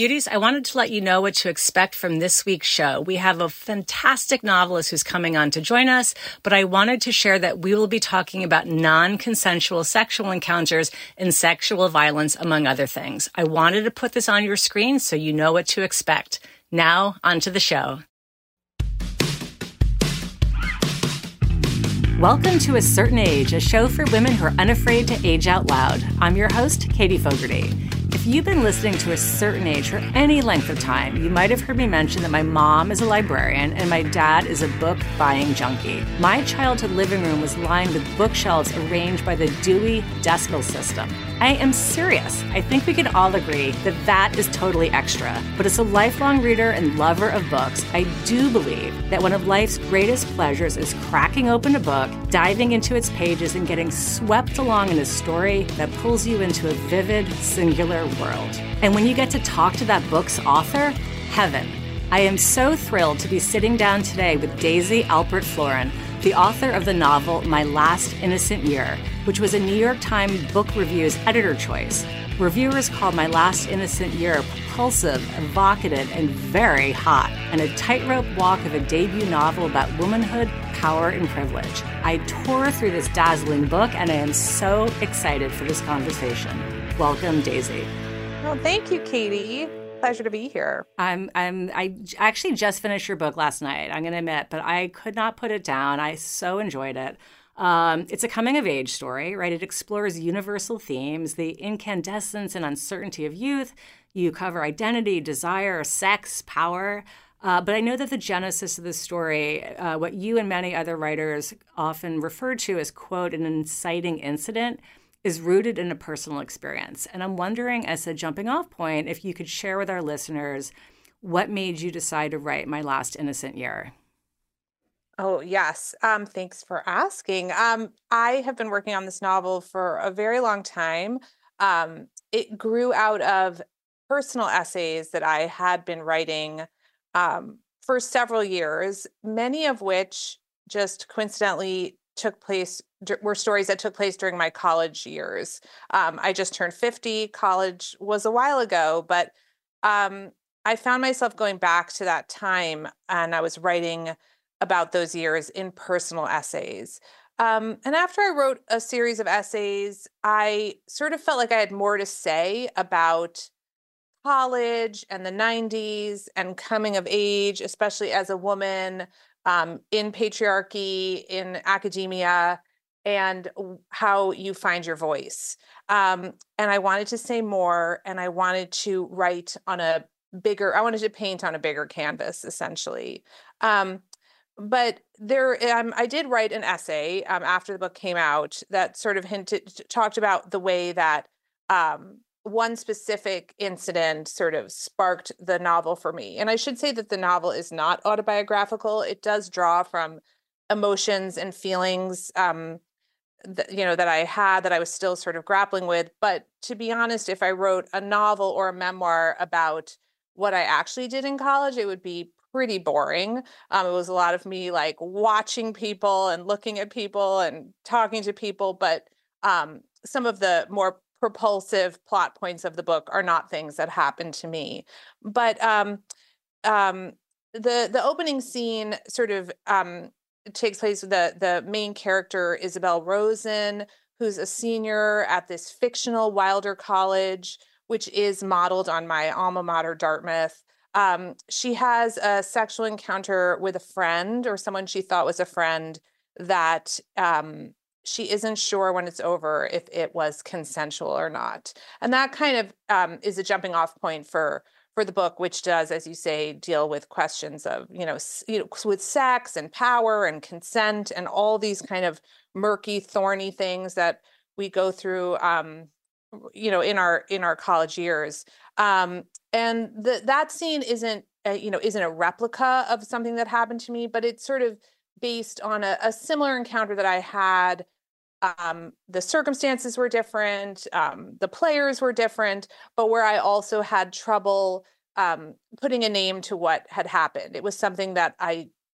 Beauties, I wanted to let you know what to expect from this week's show. We have a fantastic novelist who's coming on to join us, but I wanted to share that we will be talking about non-consensual sexual encounters and sexual violence, among other things. I wanted to put this on your screen so you know what to expect. Now, onto the show. Welcome to A Certain Age, a show for women who are unafraid to age out loud. I'm your host, Katie Fogarty. If you've been listening to A Certain Age for any length of time, you might have heard me mention that my mom is a librarian and my dad is a book-buying junkie. My childhood living room was lined with bookshelves arranged by the Dewey Decimal System. I am serious. I think we can all agree that that is totally extra. But as a lifelong reader and lover of books, I do believe that one of life's greatest pleasures is cracking open a book, diving into its pages, and getting swept along in a story that pulls you into a vivid, singular world. And when you get to talk to that book's author, heaven. I am so thrilled to be sitting down today with Daisy Alpert Florin, the author of the novel My Last Innocent Year, which was a New York Times Book Review's editor choice. Reviewers called My Last Innocent Year propulsive, evocative, and very hot, and a tightrope walk of a debut novel about womanhood, power, and privilege. I tore through this dazzling book, and I am so excited for this conversation. Welcome, Daisy. Well, thank you, Katie. Pleasure to be here. I actually just finished your book last night, I'm going to admit, but I could not put it down. I so enjoyed it. It's a coming-of-age story, right? It explores universal themes, the incandescence and uncertainty of youth. You cover identity, desire, sex, power. But I know that the genesis of the story, what you and many other writers often refer to as, quote, an inciting incident, is rooted in a personal experience. And I'm wondering, as a jumping off point, if you could share with our listeners what made you decide to write My Last Innocent Year. Oh, yes. Thanks for asking. I have been working on this novel for a very long time. It grew out of personal essays that I had been writing for several years, many of which just coincidentally were stories that took place during my college years. I just turned 50. College was a while ago, but I found myself going back to that time, and I was writing about those years in personal essays. And after I wrote a series of essays, I sort of felt like I had more to say about college and the 90s and coming of age, especially as a woman in patriarchy, in academia, and how you find your voice. And I wanted to say more, and I wanted to I wanted to paint on a bigger canvas, essentially. But I did write an essay after the book came out that sort of talked about the way that one specific incident sort of sparked the novel for me. And I should say that the novel is not autobiographical. It does draw from emotions and feelings that I had that I was still sort of grappling with. But to be honest, if I wrote a novel or a memoir about what I actually did in college, it would be pretty boring. It was a lot of me like watching people and looking at people and talking to people. But some of the more propulsive plot points of the book are not things that happened to me. But the opening scene sort of takes place with the main character, Isabel Rosen, who's a senior at this fictional Wilder College, which is modeled on my alma mater, Dartmouth. She has a sexual encounter with a friend, or someone she thought was a friend, that she isn't sure when it's over if it was consensual or not. And that kind of is a jumping off point for the book, which does, as you say, deal with questions of, with sex and power and consent and all these kind of murky, thorny things that we go through, in our college years. And that scene isn't a replica of something that happened to me, but it's sort of based on a similar encounter that I had. The circumstances were different, the players were different, but where I also had trouble putting a name to what had happened. It was something that I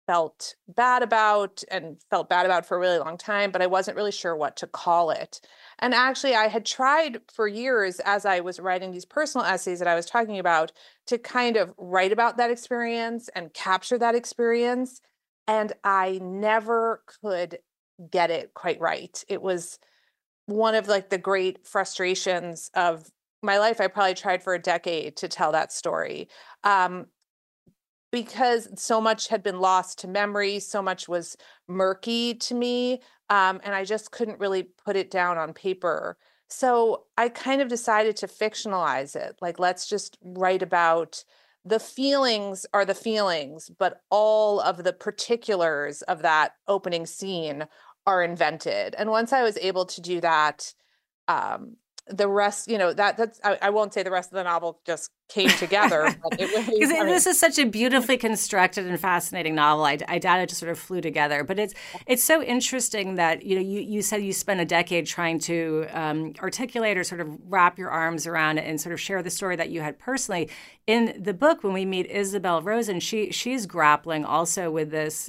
felt bad about and felt bad about for a really long time, but I wasn't really sure what to call it. And actually, I had tried for years as I was writing these personal essays that I was talking about to kind of write about that experience and capture that experience. And I never could get it quite right. It was one of like the great frustrations of my life. I probably tried for a decade to tell that story. Um, because so much had been lost to memory, so much was murky to me, and I just couldn't really put it down on paper. So I kind of decided to fictionalize it. Like, let's just write about the feelings are the feelings, but all of the particulars of that opening scene are invented. And once I was able to do that, um, the rest, that's I won't say the rest of the novel just came together, but it Because was, I mean, this is such a beautifully constructed and fascinating novel. I doubt it just sort of flew together. But it's so interesting that you said you spent a decade trying to articulate or sort of wrap your arms around it and sort of share the story that you had personally. In the book, when we meet Isabel Rosen, she's grappling also with this.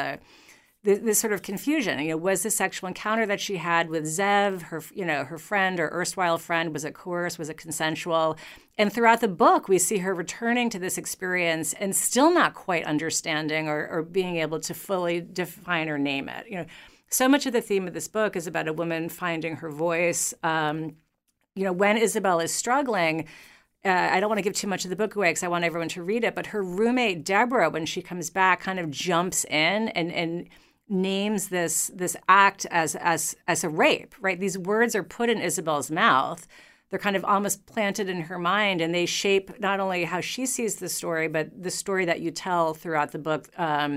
This sort of confusion. Was the sexual encounter that she had with Zev, her friend or erstwhile friend, was it coerced? Was it consensual? And throughout the book, we see her returning to this experience and still not quite understanding or being able to fully define or name it. So much of the theme of this book is about a woman finding her voice. When Isabel is struggling, I don't want to give too much of the book away because I want everyone to read it, but her roommate, Deborah, when she comes back, kind of jumps in and names this act as a rape, right? These words are put in Isabel's mouth. They're kind of almost planted in her mind, and they shape not only how she sees the story, but the story that you tell throughout the book,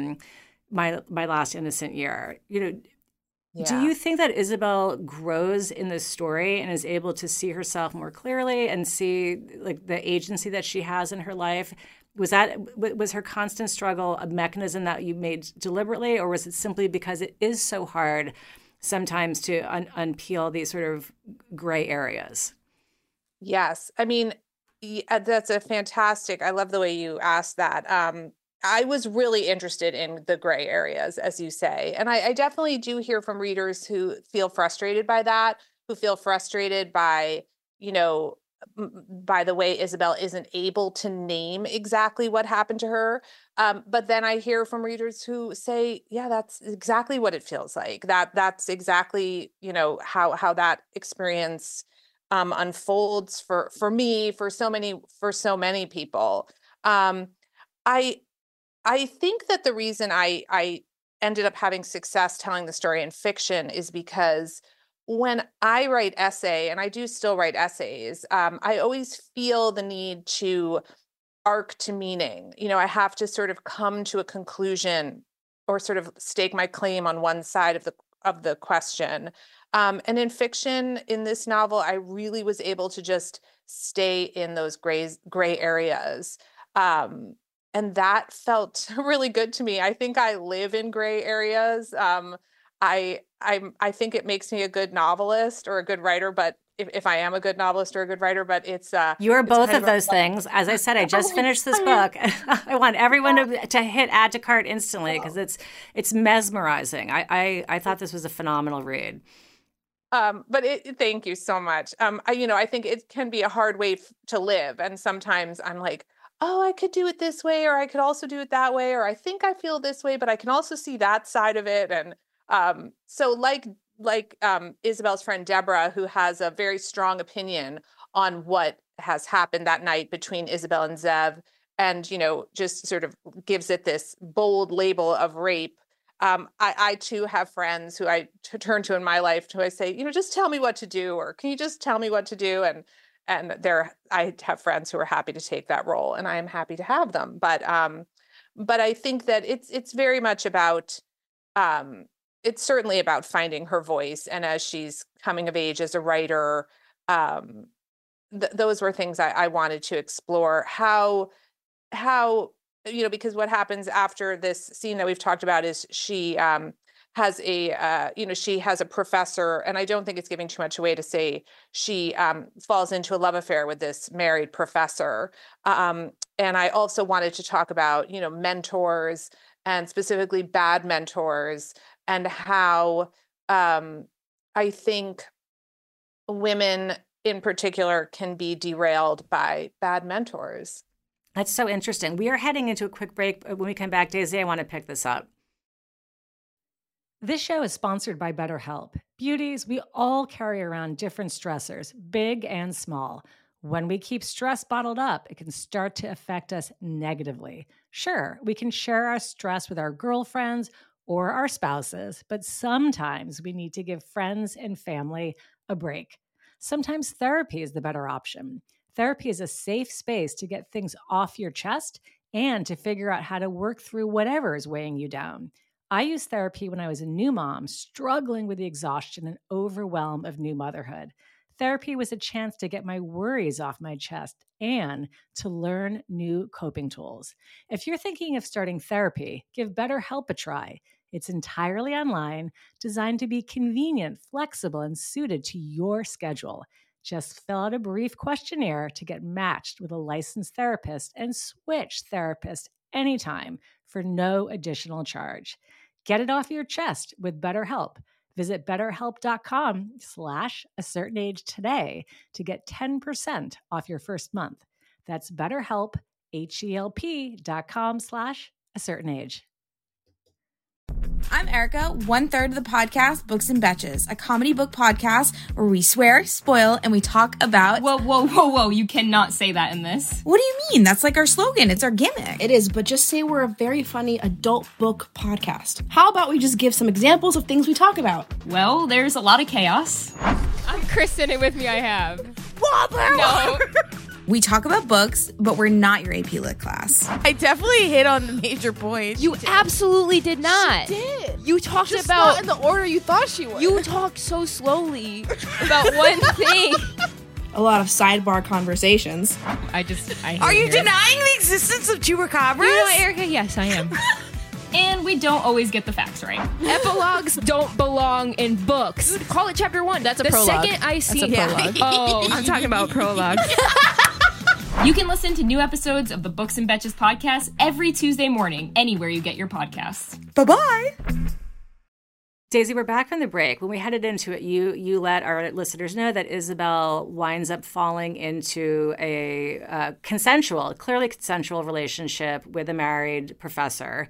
My Last Innocent Year. Do you think that Isabel grows in this story and is able to see herself more clearly and see like the agency that she has in her life? Was her constant struggle a mechanism that you made deliberately, or was it simply because it is so hard sometimes to unpeel these sort of gray areas? Yes. I mean, that's a fantastic, I love the way you asked that. I was really interested in the gray areas, as you say. And I definitely do hear from readers who feel frustrated by that, who feel frustrated by, by the way Isabel isn't able to name exactly what happened to her. But then I hear from readers who say, yeah, that's exactly what it feels like. That's exactly, how that experience unfolds for me, for so many people. Um, I I think that the reason I ended up having success telling the story in fiction is because when I write essay, and I do still write essays, I always feel the need to arc to meaning. I have to sort of come to a conclusion or sort of stake my claim on one side of the question. And in fiction, in this novel, I really was able to just stay in those gray areas. Um, and that felt really good to me. I think I live in gray areas. I think it makes me a good novelist or a good writer, but if I am a good novelist or a good writer, but You're it's both kind of of those things. As I said, I just finished this I mean, book. I want everyone to hit add to cart instantly because it's mesmerizing. I thought this was a phenomenal read. but thank you so much. I think it can be a hard way to live, and sometimes I'm like, oh, I could do it this way, or I could also do it that way, or I think I feel this way, but I can also see that side of it. And so, Isabel's friend Deborah, who has a very strong opinion on what has happened that night between Isabel and Zev, and just sort of gives it this bold label of rape. I too have friends who I turn to in my life who I say, just tell me what to do, or can you just tell me what to do? And I have friends who are happy to take that role, and I am happy to have them. But I think that it's very much about, um, it's certainly about finding her voice, and as she's coming of age as a writer, um, those were things I wanted to explore. How because what happens after this scene that we've talked about is she she has a professor, and I don't think it's giving too much away to say she falls into a love affair with this married professor. And I also wanted to talk about mentors and specifically bad mentors, and how I think women in particular can be derailed by bad mentors. That's so interesting. We are heading into a quick break. When we come back, Daisy, I want to pick this up. This show is sponsored by BetterHelp. Beauties, we all carry around different stressors, big and small. When we keep stress bottled up, it can start to affect us negatively. Sure, we can share our stress with our girlfriends or our spouses, but sometimes we need to give friends and family a break. Sometimes therapy is the better option. Therapy is a safe space to get things off your chest and to figure out how to work through whatever is weighing you down. I used therapy when I was a new mom, struggling with the exhaustion and overwhelm of new motherhood. Therapy was a chance to get my worries off my chest and to learn new coping tools. If you're thinking of starting therapy, give BetterHelp a try. It's entirely online, designed to be convenient, flexible, and suited to your schedule. Just fill out a brief questionnaire to get matched with a licensed therapist and switch therapist anytime for no additional charge. Get it off your chest with BetterHelp. Visit betterhelp.com/acertainage today to get 10% off your first month. That's BetterHelp, HELP.com/acertainage. I'm Erica, 1/3 of the podcast Books and Betches, a comedy book podcast where we swear, spoil, and we talk about... Whoa. You cannot say that in this. What do you mean? That's like our slogan. It's our gimmick. It is, but just say we're a very funny adult book podcast. How about we just give some examples of things we talk about? Well, there's a lot of chaos. I'm Kristen, and with me I have... Whopper! No. We talk about books, but we're not your AP Lit class. I definitely hit on the major points. You absolutely did not. She did. You talked Just about... not in the order you thought she would. You talked so slowly about one thing. A lot of sidebar conversations. I Are you denying the existence of chupacabras? You know, Erica, yes, I am. And we don't always get the facts right. Epilogues don't belong in books. Dude, call it chapter 1. That's a prologue. The second I see... That's a prologue. Oh, I'm talking about prologues. You can listen to new episodes of the Books and Betches podcast every Tuesday morning, anywhere you get your podcasts. Bye-bye. Daisy, we're back from the break. When we headed into it, you let our listeners know that Isabel winds up falling into a clearly consensual relationship with a married professor.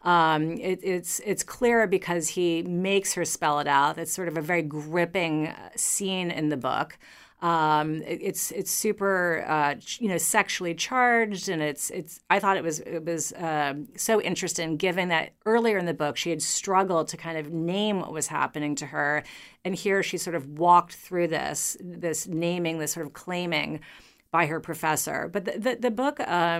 It's clear because he makes her spell it out. It's sort of a very gripping scene in the book. It's super sexually charged, and it's I thought it was so interesting, given that earlier in the book she had struggled to kind of name what was happening to her, and here she sort of walked through this naming, this sort of claiming by her professor. But the book,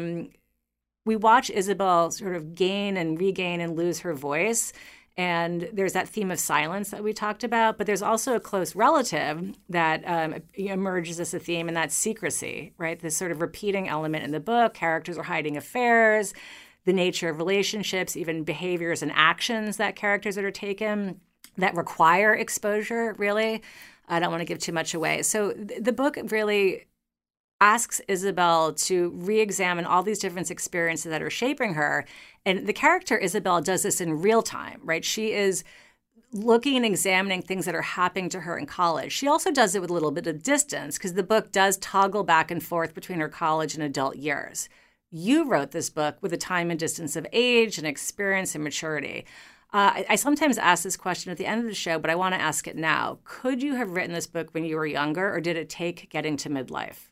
we watch Isabel sort of gain and regain and lose her voice. And there's that theme of silence that we talked about, but there's also a close relative that emerges as a theme, and that's secrecy, right? This sort of repeating element in the book. Characters are hiding affairs, the nature of relationships, even behaviors and actions that characters that are taken that require exposure, really. I don't want to give too much away. So the book really asks Isabel to re-examine all these different experiences that are shaping her. And the character Isabel does this in real time, right? She is looking and examining things that are happening to her in college. She also does it with a little bit of distance because the book does toggle back and forth between her college and adult years. You wrote this book with a time and distance of age and experience and maturity. I sometimes ask this question at the end of the show, but I want to ask it now. Could you have written this book when you were younger, or did it take getting to midlife?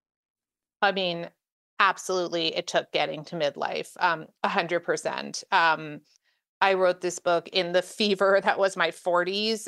I mean, absolutely, it took getting to midlife, 100%. I wrote this book in the fever that was my 40s.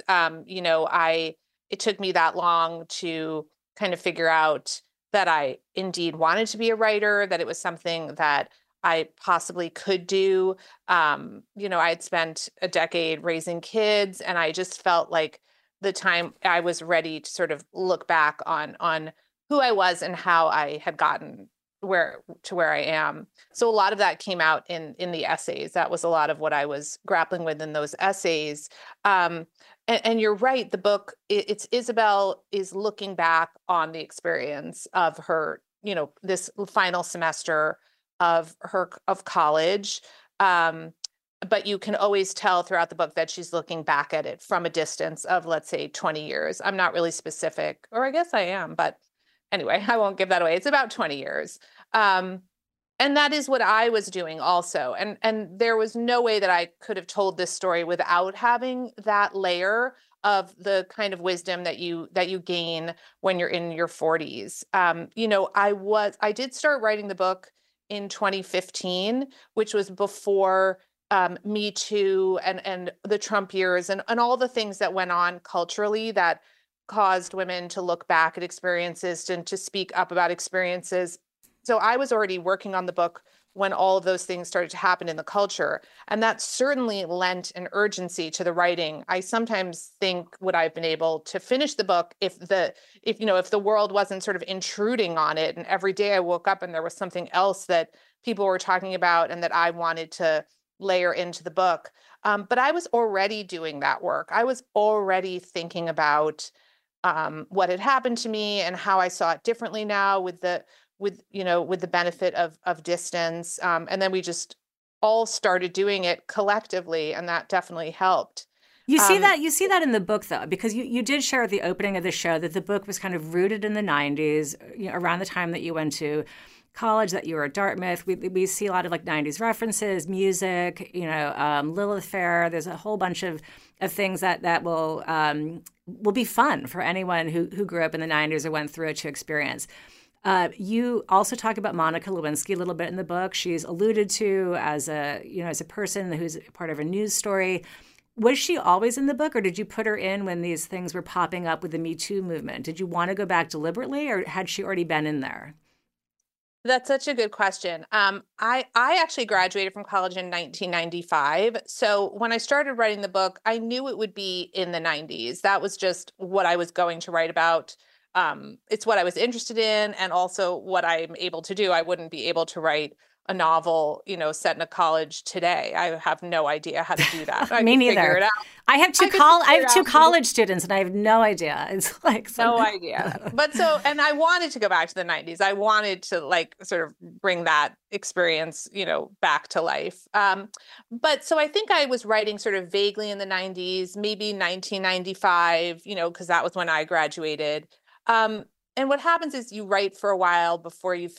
It took me that long to kind of figure out that I indeed wanted to be a writer, that it was something that I possibly could do. I had spent a decade raising kids, and I just felt like the time I was ready to sort of look back on who I was and how I had gotten where I am. So a lot of that came out in the essays. That was a lot of what I was grappling with in those essays. And you're right, the book, it's Isabel is looking back on the experience of her, this final semester of college. But you can always tell throughout the book that she's looking back at it from a distance of, let's say, 20 years. I'm not really specific, or I guess I am, but anyway, I won't give that away. It's about 20 years. And that is what I was doing also. And there was no way that I could have told this story without having that layer of the kind of wisdom that you gain when you're in your 40s. I did start writing the book in 2015, which was before Me Too and the Trump years and all the things that went on culturally that caused women to look back at experiences and to speak up about experiences. So I was already working on the book when all of those things started to happen in the culture. And that certainly lent an urgency to the writing. I sometimes think would I have been able to finish the book if the world wasn't sort of intruding on it. And every day I woke up and there was something else that people were talking about and that I wanted to layer into the book. But I was already doing that work. I was already thinking about what had happened to me and how I saw it differently now with the benefit of distance. And then we just all started doing it collectively, and that definitely helped. You see that in the book, though, because you did share at the opening of the show that the book was kind of rooted in the 90s, around the time that you went to college, that you were at Dartmouth. We see a lot of like 90s references, music, Lilith Fair. There's a whole bunch of things that will be fun for anyone who grew up in the 90s or went through it to experience. You also talk about Monica Lewinsky a little bit in the book. She's alluded to as a person who's part of a news story. Was she always in the book, or did you put her in when these things were popping up with the Me Too movement? Did you want to go back deliberately, or had she already been in there? That's such a good question. I actually graduated from college in 1995. So when I started writing the book, I knew it would be in the 90s. That was just what I was going to write about. It's what I was interested in and also what I'm able to do. I wouldn't be able to write a novel, set in a college today. I have no idea how to do that. Me neither. I have two college students and I have no idea. It's like no idea. But and I wanted to go back to the 90s. I wanted to sort of bring that experience, back to life. But so I think I was writing sort of vaguely in the 90s, maybe 1995, because that was when I graduated. And what happens is you write for a while before you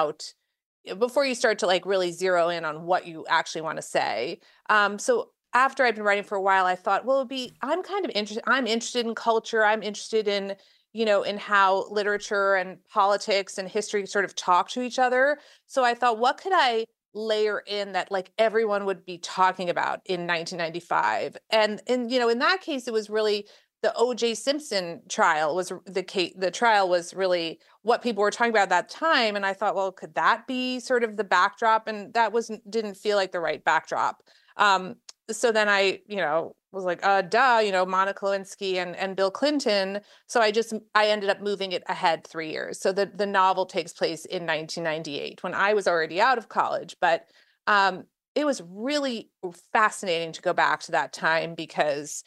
start to really zero in on what you actually want to say. So after I'd been writing for a while, I thought, well, I'm kind of interested. I'm interested in culture. I'm interested in, in how literature and politics and history sort of talk to each other. So I thought, what could I layer in that everyone would be talking about in 1995? And in that case, it was really the O.J. Simpson trial was the trial was really what people were talking about at that time. And I thought, well, could that be sort of the backdrop? And that didn't feel like the right backdrop. So then I, was like, duh, Monica Lewinsky and Bill Clinton. So I ended up moving it ahead 3 years. So the novel takes place in 1998 when I was already out of college. But it was really fascinating to go back to that time because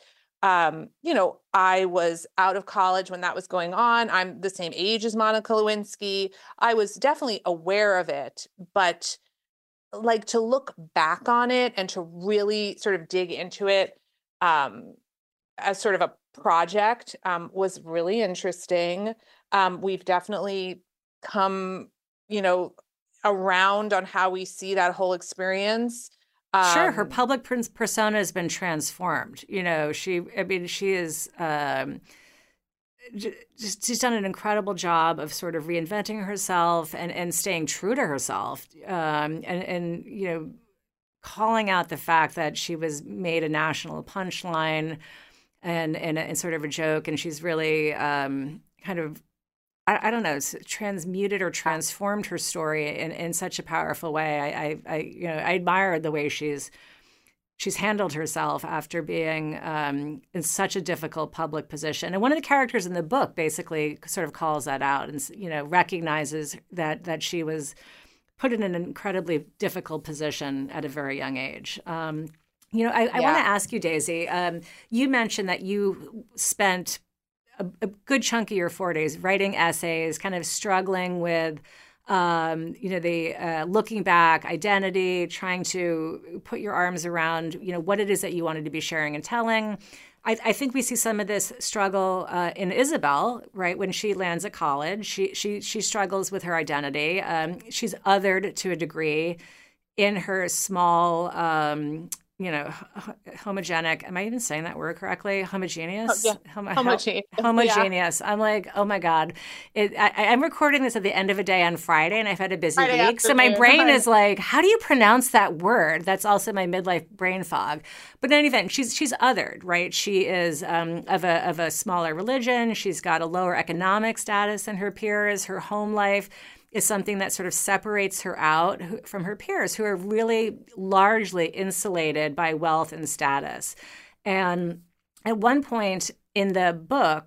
I was out of college when that was going on. I'm the same age as Monica Lewinsky. I was definitely aware of it, but to look back on it and to really sort of dig into it as sort of a project was really interesting. We've definitely come, around on how we see that whole experience. Sure, her public persona has been transformed. She is she's done an incredible job of sort of reinventing herself and staying true to herself, and calling out the fact that she was made a national punchline and sort of a joke, and she's really kind of. I don't know, transmuted or transformed her story in such a powerful way. I admire the way she's handled herself after being in such a difficult public position. And one of the characters in the book basically sort of calls that out and recognizes that she was put in an incredibly difficult position at a very young age. I want to ask you, Daisy. You mentioned that you spent a good chunk of your 40s writing essays, kind of struggling with the looking back, identity, trying to put your arms around, what it is that you wanted to be sharing and telling. I think we see some of this struggle in Isabel, right? When she lands at college, she struggles with her identity. She's othered to a degree in her small, homogenic. Am I even saying that word correctly? Homogeneous? Homogeneous. Yeah. I'm like, oh my God. I'm recording this at the end of a day on Friday, and I've had a busy week. So my brain is like, how do you pronounce that word? That's also my midlife brain fog. But in any event, she's othered, right? She is of a smaller religion. She's got a lower economic status than her peers. Her home life is something that sort of separates her out from her peers, who are really largely insulated by wealth and status. And at one point in the book,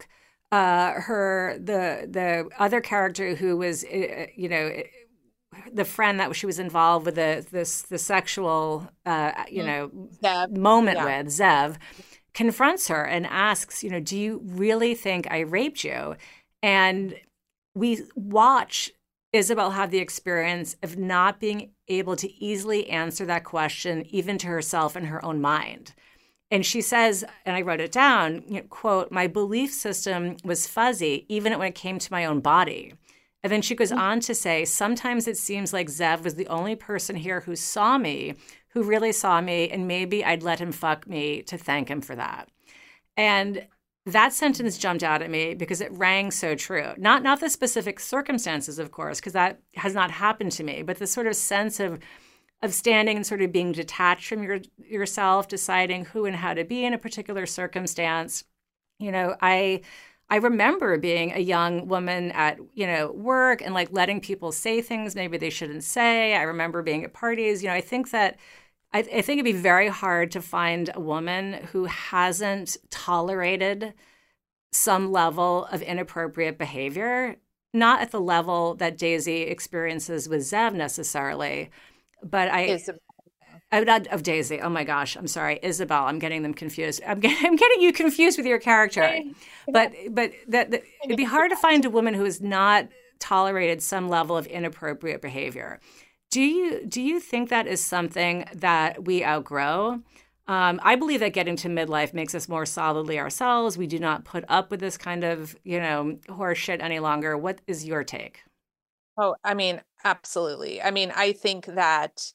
the other character who was, the friend that she was involved with the sexual, moment with, Zev, confronts her and asks, do you really think I raped you? And we watch Isabel have the experience of not being able to easily answer that question, even to herself in her own mind. And she says, and I wrote it down, quote, my belief system was fuzzy, even when it came to my own body. And then she goes on to say, sometimes it seems like Zev was the only person here who saw me, who really saw me, and maybe I'd let him fuck me to thank him for that. And that sentence jumped out at me because it rang so true. Not the specific circumstances, of course, because that has not happened to me, but the sort of sense of standing and sort of being detached from yourself, deciding who and how to be in a particular circumstance. I remember being a young woman at, work and like letting people say things maybe they shouldn't say. I remember being at parties. I think it'd be very hard to find a woman who hasn't tolerated some level of inappropriate behavior, not at the level that Daisy experiences with Zev necessarily, but of Daisy. Oh my gosh, I'm sorry, Isabel. I'm getting them confused. I'm getting you confused with your character, but that it'd be hard to find a woman who has not tolerated some level of inappropriate behavior. Do you think that is something that we outgrow? I believe that getting to midlife makes us more solidly ourselves. We do not put up with this kind of, horse shit any longer. What is your take? Oh, I mean, absolutely. I mean, I think that,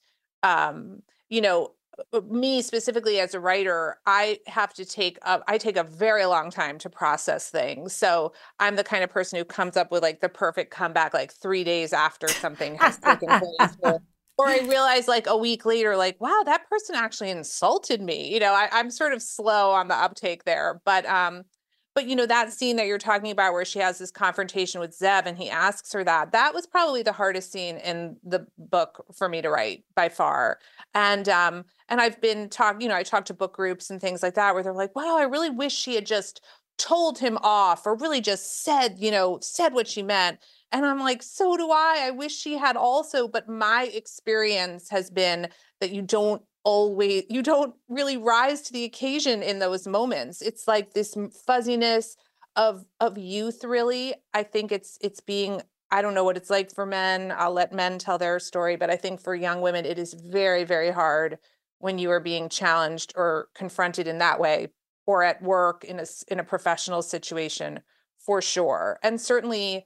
me specifically as a writer, I take a very long time to process things. So I'm the kind of person who comes up with like the perfect comeback, like 3 days after something has taken place. Or I realize like a week later, like, wow, that person actually insulted me. I'm sort of slow on the uptake there. But that scene that you're talking about where she has this confrontation with Zev and he asks her that was probably the hardest scene in the book for me to write by far. And I've been I talk to book groups and things like that where they're like, wow, I really wish she had just told him off or really just said what she meant. And I'm like, so do I. I wish she had also, but my experience has been that you don't really rise to the occasion in those moments. It's like this fuzziness of youth, really. I think it's being, I don't know what it's like for men. I'll let men tell their story, but I think for young women, it is very, very hard when you are being challenged or confronted in that way, or at work in a professional situation, for sure. And certainly,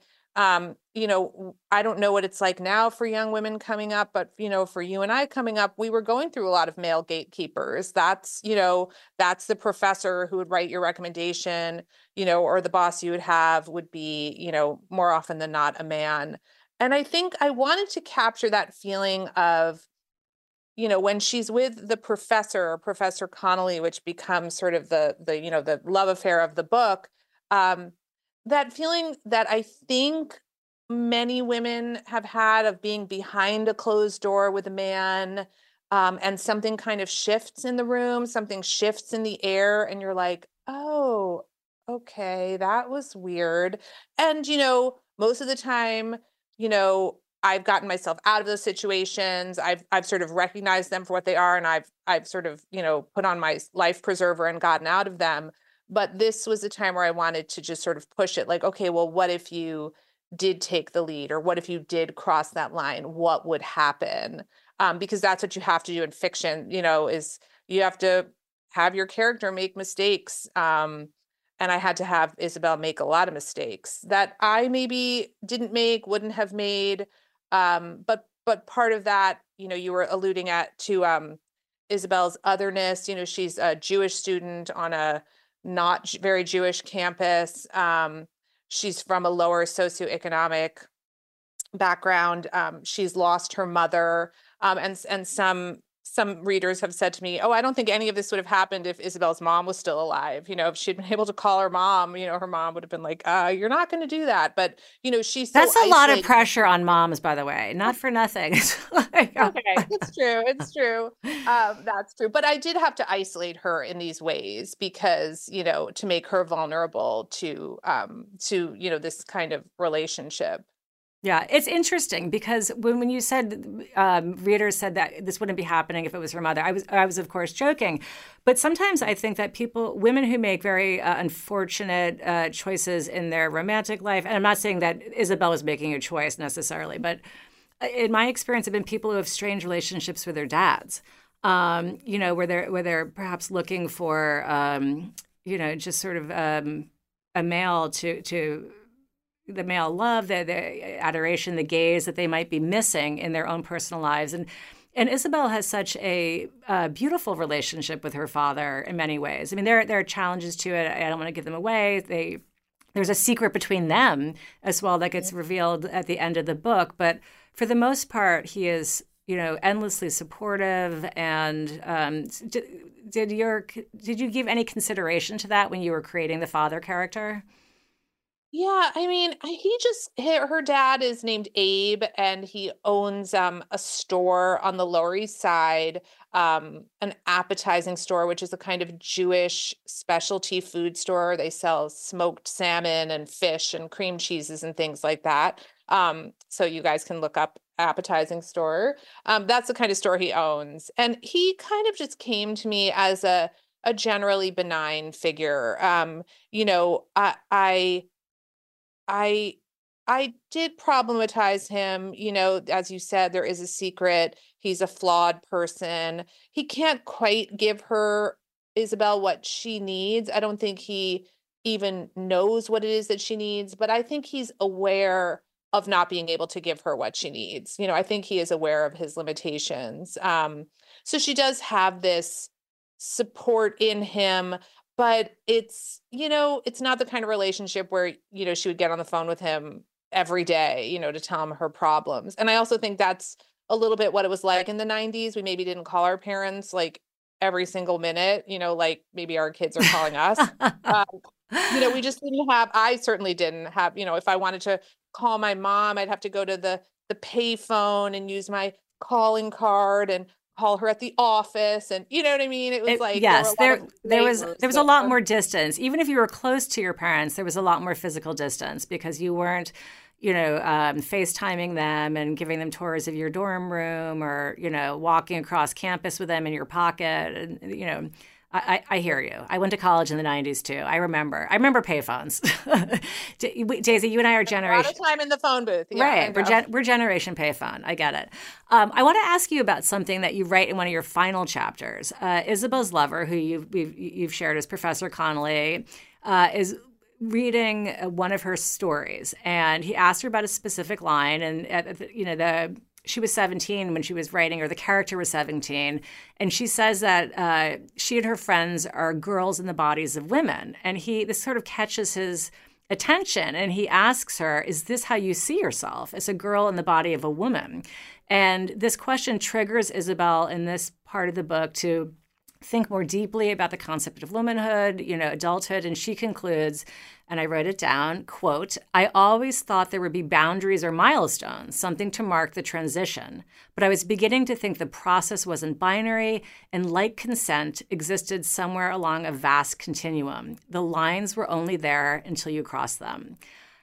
I don't know what it's like now for young women coming up, but, for you and I coming up, we were going through a lot of male gatekeepers. That's the professor who would write your recommendation, or the boss you would have would be, more often than not a man. And I think I wanted to capture that feeling of, when she's with the professor, Professor Connolly, which becomes sort of the love affair of the book, that feeling that I think many women have had of being behind a closed door with a man, and something kind of shifts in the room, something shifts in the air, and you're like, oh, okay, that was weird. And, most of the time, I've gotten myself out of those situations. I've sort of recognized them for what they are, and I've sort of, put on my life preserver and gotten out of them. But this was a time where I wanted to just sort of push it like, okay, well, what if you did take the lead, or what if you did cross that line? What would happen? Because that's what you have to do in fiction, is you have to have your character make mistakes. And I had to have Isabel make a lot of mistakes that I maybe didn't make, wouldn't have made. But part of that, you were alluding to Isabel's otherness. She's a Jewish student on a not very Jewish campus. She's from a lower socioeconomic background. She's lost her mother. And some readers have said to me, "Oh, I don't think any of this would have happened if Isabel's mom was still alive. If she'd been able to call her mom, her mom would have been like, you're not going to do that." But, she's so That's a lot of isolated. pressure on moms, by the way, not for nothing. Okay, it's true. It's true. That's true. But I did have to isolate her in these ways because, to make her vulnerable to this kind of relationship. Yeah, it's interesting because when you said readers said that this wouldn't be happening if it was her mother, I was of course joking, but sometimes I think that women who make very unfortunate choices in their romantic life, and I'm not saying that Isabel was making a choice necessarily, but in my experience, have been people who have strange relationships with their dads, where they're perhaps looking for just sort of a male to the male love, the adoration, the gaze that they might be missing in their own personal lives. And Isabel has such a beautiful relationship with her father in many ways. I mean, there are challenges to it. I don't want to give them away. There's a secret between them as well that gets revealed at the end of the book. But for the most part, he is, endlessly supportive. And did you give any consideration to that when you were creating the father character? Yeah, I mean, her dad is named Abe, and he owns a store on the Lower East Side, an appetizing store, which is a kind of Jewish specialty food store. They sell smoked salmon and fish and cream cheeses and things like that. So you guys can look up appetizing store. That's the kind of store he owns. And he kind of just came to me as a generally benign figure. I did problematize him, as you said, there is a secret. He's a flawed person. He can't quite give Isabel what she needs. I don't think he even knows what it is that she needs, but I think he's aware of not being able to give her what she needs. I think he is aware of his limitations. So she does have this support in him. But it's not the kind of relationship where, she would get on the phone with him every day, to tell him her problems. And I also think that's a little bit what it was like in the 90s. We maybe didn't call our parents like every single minute, like maybe our kids are calling us. We just didn't have, I certainly didn't have, if I wanted to call my mom, I'd have to go to the pay phone and use my calling card and call her at the office, and you know what I mean? It was like, yes, there was a lot more distance. Even if you were close to your parents, there was a lot more physical distance because you weren't, FaceTiming them and giving them tours of your dorm room or, walking across campus with them in your pocket. And, I hear you. I went to college in the 90s too. I remember payphones. Daisy, you and I are generation. A lot of time in the phone booth. Yeah, right. We're generation payphone. I get it. I want to ask you about something that you write in one of your final chapters. Isabel's lover, who you've shared as Professor Connolly, is reading one of her stories, and he asked her about a specific line, and she was 17 when she was writing, or the character was 17. And she says that she and her friends are girls in the bodies of women. And this sort of catches his attention. And he asks her, is this how you see yourself, as a girl in the body of a woman? And this question triggers Isabel in this part of the book to think more deeply about the concept of womanhood, adulthood. And she concludes, and I wrote it down, quote, "I always thought there would be boundaries or milestones, something to mark the transition. But I was beginning to think the process wasn't binary, and like consent existed somewhere along a vast continuum. The lines were only there until you crossed them."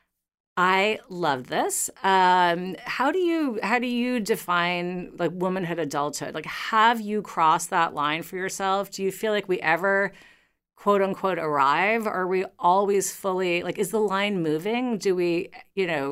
I love this. How do you define like womanhood, adulthood? Like, have you crossed that line for yourself? Do you feel like we ever, quote unquote, arrive? Or are we always fully, like, is the line moving? Do we,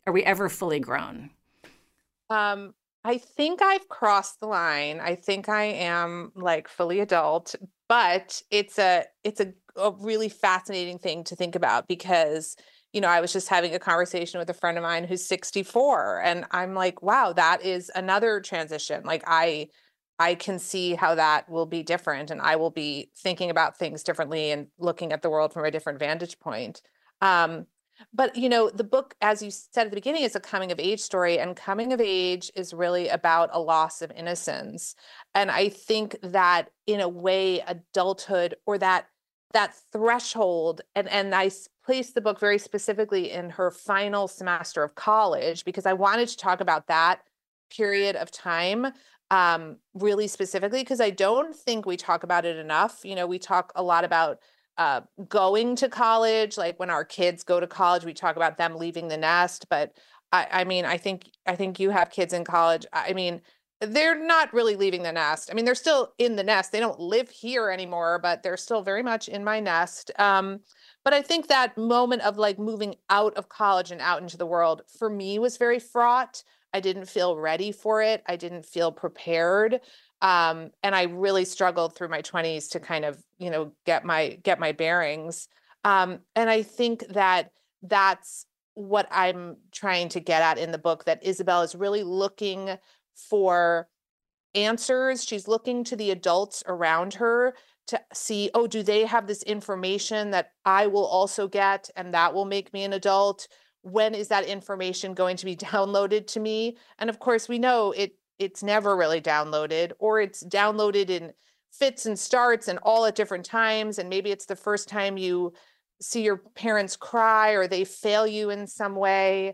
Are we ever fully grown? I think I've crossed the line. I think I am like fully adult, but it's a really fascinating thing to think about because, I was just having a conversation with a friend of mine who's 64 and I'm like, wow, that is another transition. Like I can see how that will be different and I will be thinking about things differently and looking at the world from a different vantage point. Um, but the book, as you said at the beginning, is a coming of age story, and coming of age is really about a loss of innocence. And I think that in a way, adulthood or that threshold, and placed the book very specifically in her final semester of college because I wanted to talk about that period of time really specifically because I don't think we talk about it enough. We talk a lot about going to college, like when our kids go to college, we talk about them leaving the nest. But I mean, I think you have kids in college. I mean, they're not really leaving the nest. I mean, they're still in the nest. They don't live here anymore, but they're still very much in my nest. But I think that moment of like moving out of college and out into the world for me was very fraught. I didn't feel ready for it. I didn't feel prepared. And I really struggled through my 20s to kind of, get my bearings. And I think that that's what I'm trying to get at in the book, that Isabel is really looking for answers. She's looking to the adults around her to see, oh, do they have this information that I will also get and that will make me an adult? When is that information going to be downloaded to me? And of course, we know it's never really downloaded, or it's downloaded in fits and starts and all at different times. And maybe it's the first time you see your parents cry or they fail you in some way.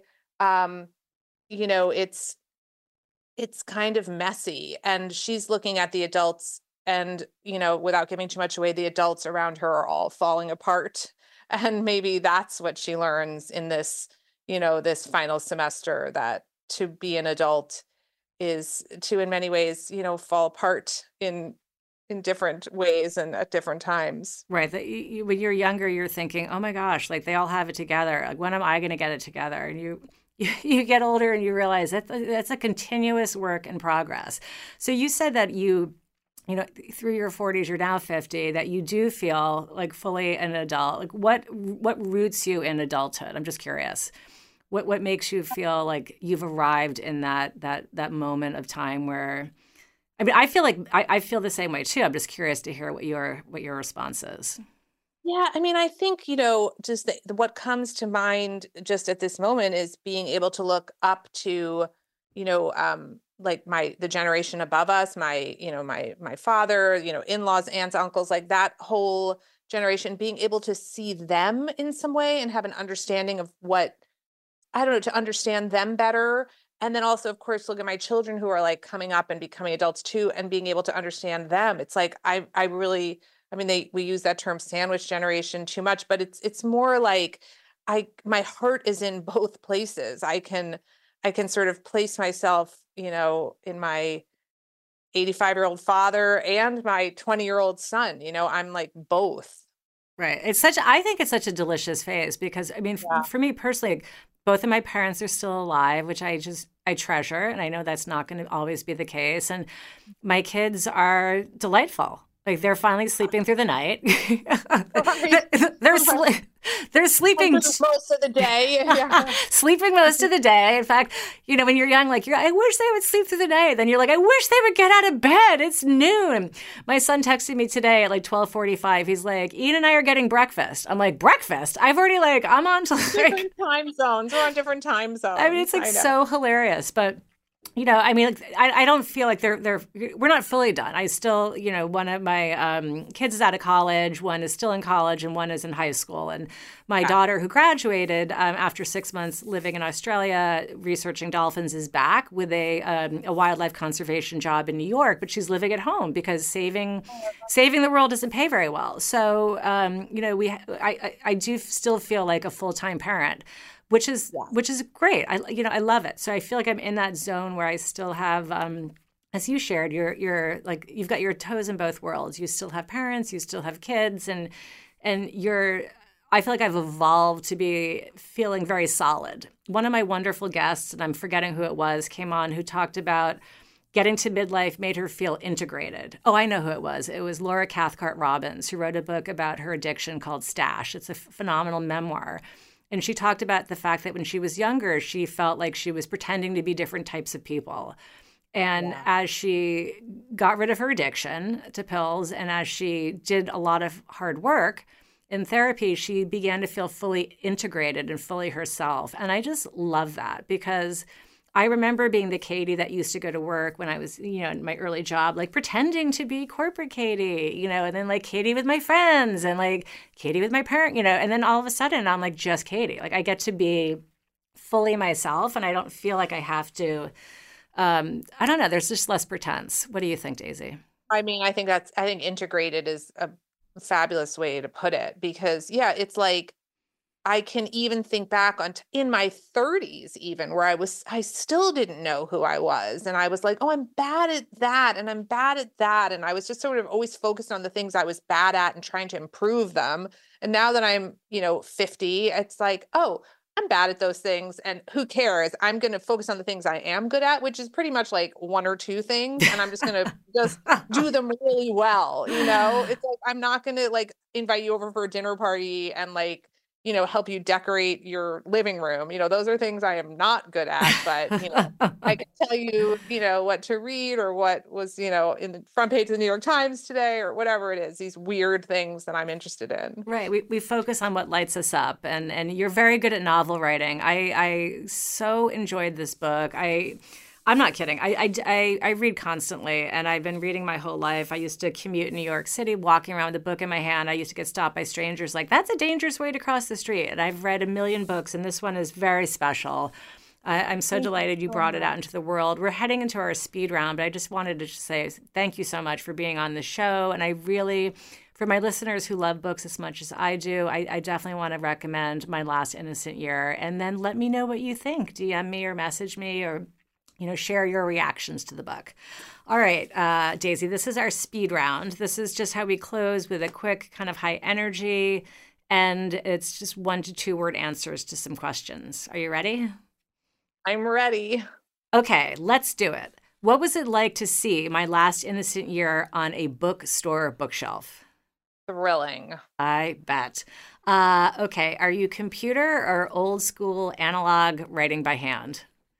It's kind of messy. And she's looking at the adults and, without giving too much away, the adults around her are all falling apart. And maybe that's what she learns in this, this final semester, that to be an adult is to, in many ways, fall apart in different ways and at different times. Right. That when you're younger, you're thinking, oh my gosh, like they all have it together. Like, when am I going to get it together? And you get older and you realize that that's a continuous work in progress. So you said that through your 40s, you're now 50, that you do feel like fully an adult. Like what roots you in adulthood? I'm just curious. What makes you feel like you've arrived in that moment of time where, I mean, I feel like I feel the same way too. I'm just curious to hear what your response is. Yeah, I mean, I think, just what comes to mind just at this moment is being able to look up to, like the generation above us, my father, in-laws, aunts, uncles, like that whole generation, being able to see them in some way and have an understanding of to understand them better. And then also, of course, look at my children who are like coming up and becoming adults too, and being able to understand them. It's like, we use that term sandwich generation too much, but it's more like my heart is in both places. I can sort of place myself, in my 85-year-old father and my 20-year-old son, I'm like both. Right. I think it's such a delicious phase because, I mean, for me personally, both of my parents are still alive, which I treasure. And I know that's not going to always be the case. And my kids are delightful. Like they're finally sleeping through the night. They're sleeping most of the day. Yeah. Sleeping most of the day. In fact, when you're young, like I wish they would sleep through the night. Then you're like, I wish they would get out of bed. It's noon. My son texted me today at like 12:45. He's like, Ian and I are getting breakfast. I'm like, breakfast? I've already I'm on to different time zones. We're on different time zones. I mean, it's like so hilarious, but. I don't feel like we're not fully done. I still, one of my kids is out of college, one is still in college, and one is in high school. And my daughter, who graduated after 6 months living in Australia, researching dolphins, is back with a wildlife conservation job in New York, but she's living at home because saving the world doesn't pay very well. So, I do still feel like a full-time parent. Which is great. I love it. So I feel like I'm in that zone where I still have, as you shared, you're like you've got your toes in both worlds. You still have parents, you still have kids, and I feel like I've evolved to be feeling very solid. One of my wonderful guests, and I'm forgetting who it was, came on who talked about getting to midlife made her feel integrated. Oh, I know who it was. It was Laura Cathcart Robbins, who wrote a book about her addiction called Stash. It's a phenomenal memoir. And she talked about the fact that when she was younger, she felt like she was pretending to be different types of people. And as she got rid of her addiction to pills and as she did a lot of hard work in therapy, she began to feel fully integrated and fully herself. And I just love that because I remember being the Katie that used to go to work when I was, in my early job, like pretending to be corporate Katie, and then like Katie with my friends and like Katie with my parent, and then all of a sudden I'm like just Katie. Like I get to be fully myself and I don't feel like I have to, I don't know, there's just less pretense. What do you think, Daisy? I mean, I think integrated is a fabulous way to put it because it's like, I can even think back on in my 30s, even where I still didn't know who I was. And I was like, oh, I'm bad at that. And I'm bad at that. And I was just sort of always focused on the things I was bad at and trying to improve them. And now that I'm, 50, it's like, oh, I'm bad at those things. And who cares? I'm going to focus on the things I am good at, which is pretty much like one or two things. And I'm just going to just do them really well. It's like, I'm not going to like invite you over for a dinner party and like, help you decorate your living room. Those are things I am not good at, but, I can tell you, what to read or what was, in the front page of the New York Times today or whatever it is, these weird things that I'm interested in. Right. We focus on what lights us up and you're very good at novel writing. I so enjoyed this book. I'm not kidding. I read constantly, and I've been reading my whole life. I used to commute in New York City, walking around with a book in my hand. I used to get stopped by strangers like, that's a dangerous way to cross the street. And I've read a million books, and this one is very special. I'm so delighted you brought it out into the world. We're heading into our speed round, but I just wanted to say thank you so much for being on the show. And I really, for my listeners who love books as much as I do, I definitely want to recommend My Last Innocent Year. And then let me know what you think. DM me or message me or share your reactions to the book. All right, Daisy, this is our speed round. This is just how we close with a quick kind of high energy, and it's just 1 to 2 word answers to some questions. Are you ready? I'm ready. Okay, let's do it. What was it like to see My Last Innocent Year on a bookstore bookshelf? Thrilling. I bet. Okay, are you computer or old school analog writing by hand?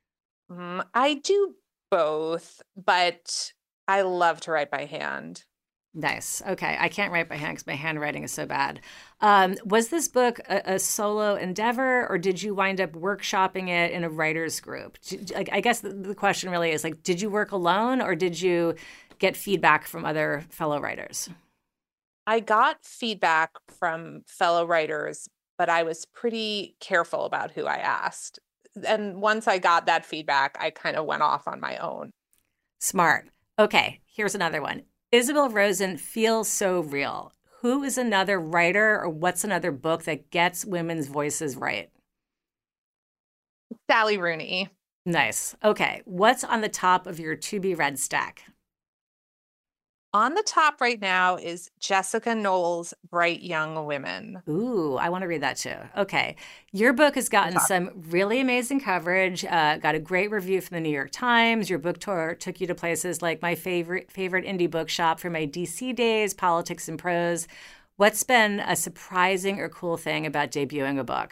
I do both, but I love to write by hand. Nice. Okay. I can't write by hand because my handwriting is so bad. Was this book a solo endeavor or did you wind up workshopping it in a writer's group? I guess the question really is like, did you work alone or did you get feedback from other fellow writers? I got feedback from fellow writers, but I was pretty careful about who I asked. And once I got that feedback, I kind of went off on my own. Smart. Okay, here's another one. Isabel Rosen feels so real. Who is another writer or what's another book that gets women's voices right? Sally Rooney. Nice. Okay, what's on the top of your to-be-read stack? On the top right now is Jessica Knoll's Bright Young Women. Ooh, I want to read that too. Okay. Your book has gotten some really amazing coverage, got a great review from the New York Times. Your book tour took you to places like my favorite indie bookshop from my DC days, Politics and Prose. What's been a surprising or cool thing about debuting a book?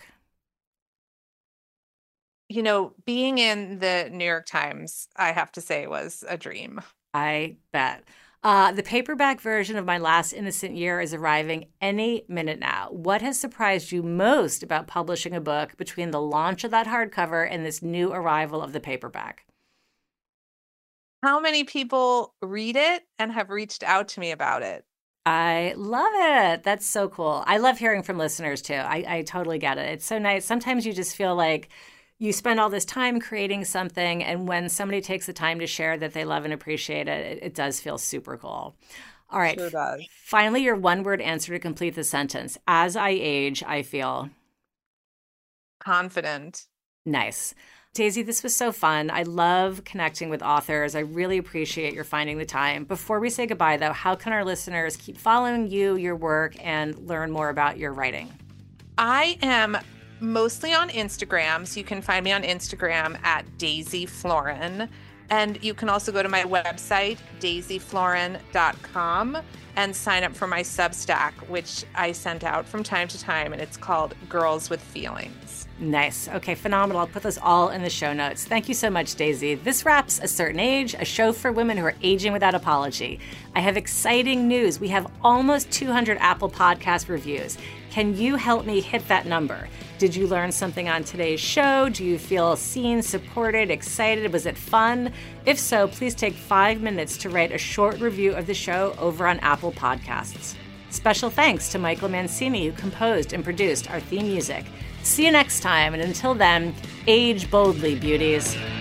Being in the New York Times, I have to say, was a dream. I bet. The paperback version of My Last Innocent Year is arriving any minute now. What has surprised you most about publishing a book between the launch of that hardcover and this new arrival of the paperback? How many people read it and have reached out to me about it? I love it. That's so cool. I love hearing from listeners too. I totally get it. It's so nice. Sometimes you just feel like you spend all this time creating something, and when somebody takes the time to share that they love and appreciate it, it does feel super cool. All right. Sure does. Finally, your one-word answer to complete the sentence. As I age, I feel confident. Nice. Daisy, this was so fun. I love connecting with authors. I really appreciate your finding the time. Before we say goodbye, though, how can our listeners keep following you, your work, and learn more about your writing? I am mostly on Instagram, so you can find me on Instagram at Daisy Florin. And you can also go to my website, daisyflorin.com, and sign up for my Substack, which I send out from time to time, and it's called Girls with Feelings. Nice. Okay, phenomenal. I'll put those all in the show notes. Thank you so much, Daisy. This wraps A Certain Age, a show for women who are aging without apology. I have exciting news. We have almost 200 Apple Podcast reviews. Can you help me hit that number? Did you learn something on today's show? Do you feel seen, supported, excited? Was it fun? If so, please take 5 minutes to write a short review of the show over on Apple Podcasts. Special thanks to Michael Mancini, who composed and produced our theme music. See you next time, and until then, age boldly, beauties.